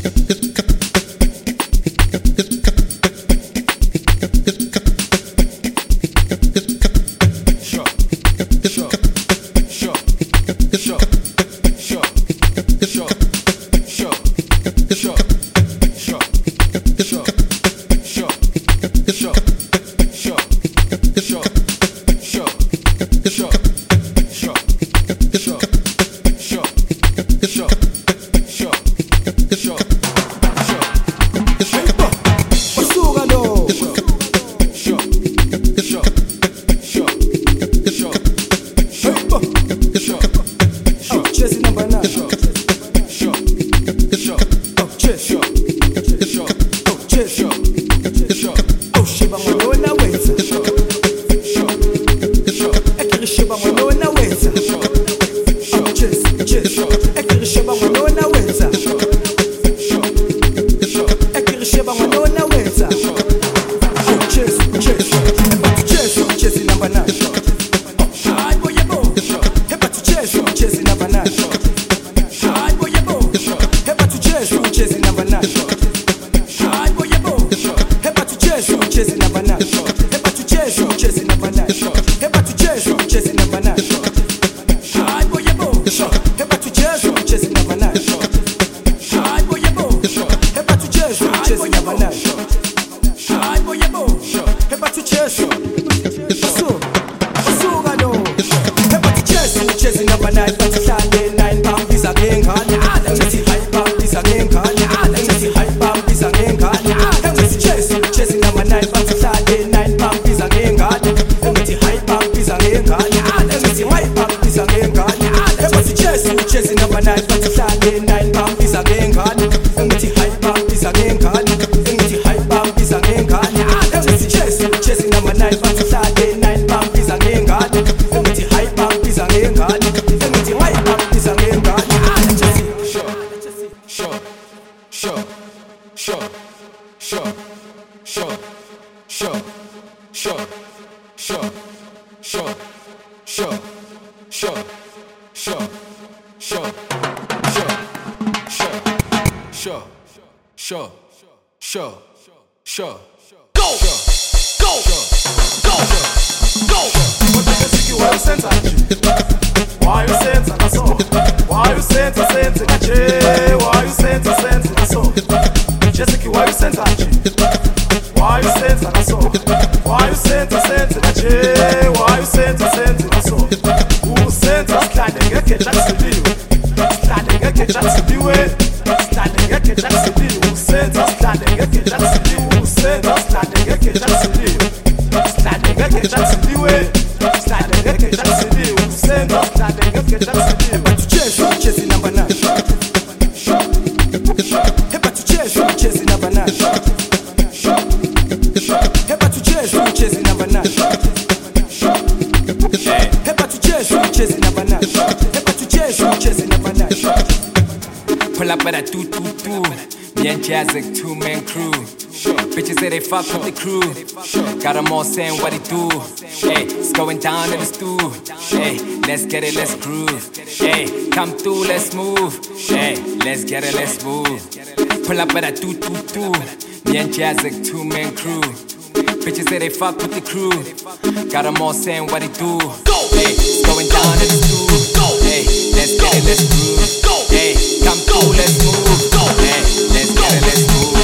Fuck with the crew, got them all saying what he do. Hey, it's going down in the stew. Hey, let's get it, let's groove. Hey, come through, let's move. Hey, let's get it, let's move. Pull up with a do. Me and Jazzic, two-man crew. Bitches say they fuck with the crew, got them all saying what he do. Hey, it's going down in the stew. Hey, let's get it, let's groove. Hey, come through, let's move. Hey, let's get it, let's move.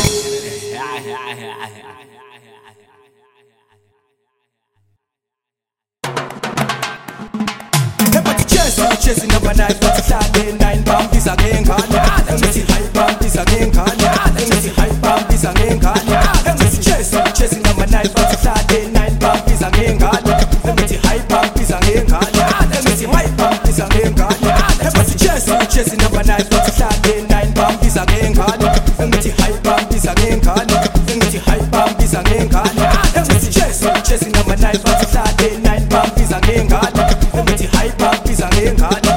Chasing up a night, but it's Saturday night. Bam, this again, can ya? Let me see hype, bam, this again, can ya? Let me see hype, bam, this again, can ya? Let me see chasing up a night, but it's Saturday night. Bam, this again, can ya? Let me see hype, bam, this again, can ya? Let me see hype, bam, this again, can ya? Let me see chasing up a night, but it's Saturday night. Bam, this again, can ya? Let me see hype, bam, this again, can ya? Let me see hype, bam, this again, can ya? Let me see chasing up a night, but it's Saturday night. Bam, this again, can ya? Let me see hype, bam, this again, can ya?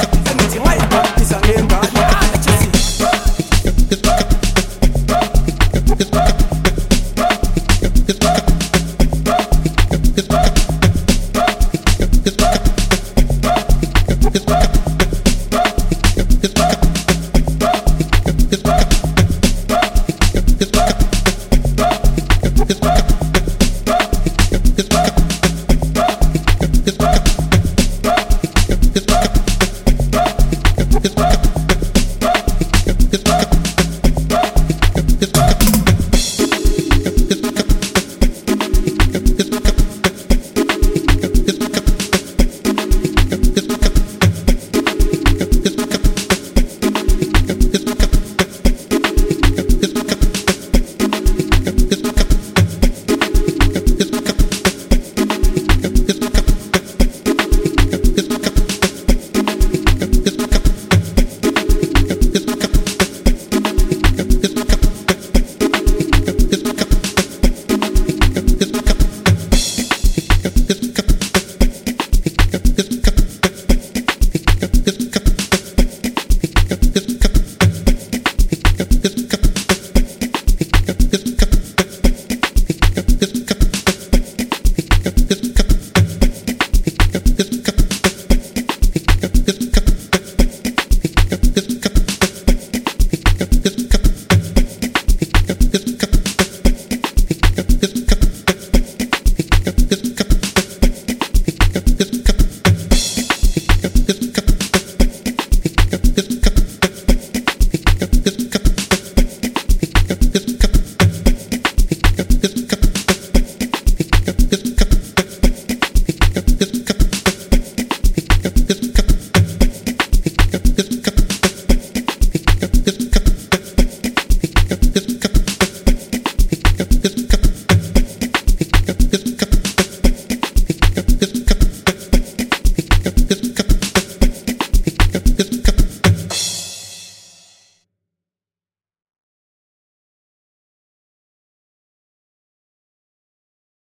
Cause